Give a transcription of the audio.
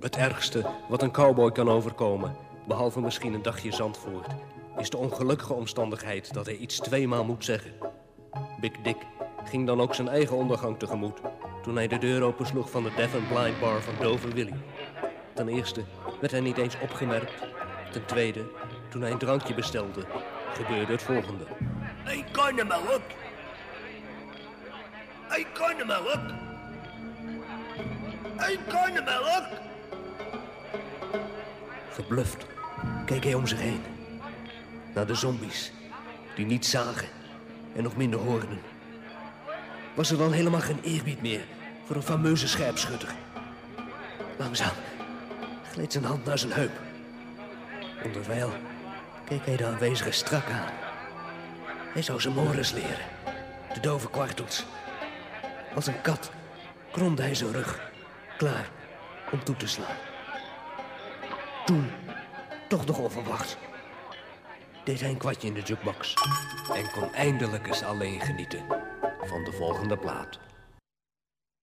Het ergste wat een cowboy kan overkomen, behalve misschien een dagje Zandvoort, is de ongelukkige omstandigheid dat hij iets tweemaal moet zeggen. Big Dick ging dan ook zijn eigen ondergang tegemoet toen hij de deur opensloeg van de Deaf and Blind Bar van Dover Willie. Ten eerste werd hij niet eens opgemerkt. Ten tweede, toen hij een drankje bestelde, gebeurde het volgende. Hey, karnemelk! Hey, karnemelk! Hey, karnemelk! Verbluft keek hij om zich heen. Naar de zombies, die niet zagen en nog minder hoorden. Was er dan helemaal geen eerbied meer voor een fameuze scherpschutter? Langzaam gleed zijn hand naar zijn heup. Onderwijl keek hij de aanwezigen strak aan. Hij zou zijn mores leren, de dove kwartels. Als een kat kromde hij zijn rug, klaar om toe te slaan. Toen, toch nog onverwachts, deed hij een kwartje in de jukebox en kon eindelijk eens alleen genieten van de volgende plaat.